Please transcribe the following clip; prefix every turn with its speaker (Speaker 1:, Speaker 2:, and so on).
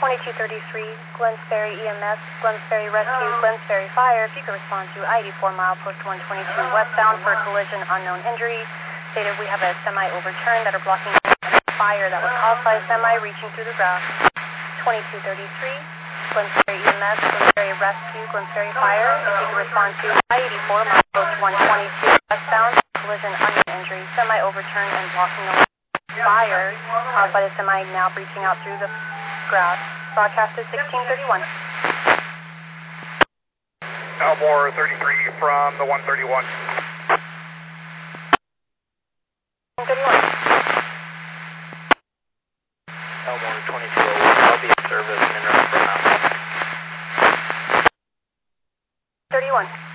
Speaker 1: 2233, Glens Ferry EMS, Glens Ferry Rescue, Glens Ferry Fire. If you could respond to I-84 mile post 122 westbound for a collision, unknown injury. Stated we have a semi overturned that are blocking a fire that was caused by a semi reaching through the grass. 2233, Glens Ferry EMS, Glens Ferry Rescue, Glens Ferry Fire. If you could respond to I-84 mile post 122 westbound for a collision, unknown injury. Semi overturned and blocking the fire caused by the semi now breaching out through the grass. Broadcast is 1631.
Speaker 2: Elmore 33 from the 131.
Speaker 1: 31.
Speaker 3: Elmore 22, I'll be in service and interrupt for now.
Speaker 1: 31.